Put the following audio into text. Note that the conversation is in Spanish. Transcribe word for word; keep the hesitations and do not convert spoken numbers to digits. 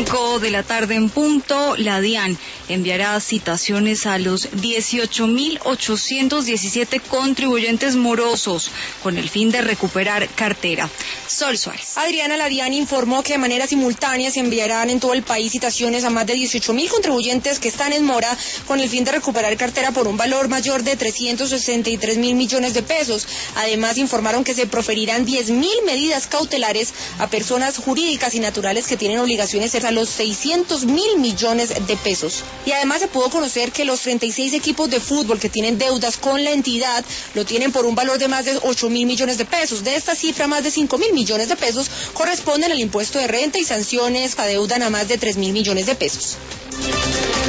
cinco de la tarde en punto, la DIAN enviará citaciones a los dieciocho mil ochocientos diecisiete contribuyentes morosos con el fin de recuperar cartera. Sol Suárez. Adriana, la DIAN informó que de manera simultánea se enviarán en todo el país citaciones a más de dieciocho mil contribuyentes que están en mora con el fin de recuperar cartera por un valor mayor de trescientos sesenta y tres mil millones de pesos. Además, informaron que se proferirán diez mil medidas cautelares a personas jurídicas y naturales que tienen obligaciones a los seiscientos mil millones de pesos. Y además se pudo conocer que los treinta y seis equipos de fútbol que tienen deudas con la entidad lo tienen por un valor de más de ocho mil millones de pesos. De esta cifra, más de cinco mil millones de pesos corresponden al impuesto de renta y sanciones que adeudan a más de tres mil millones de pesos.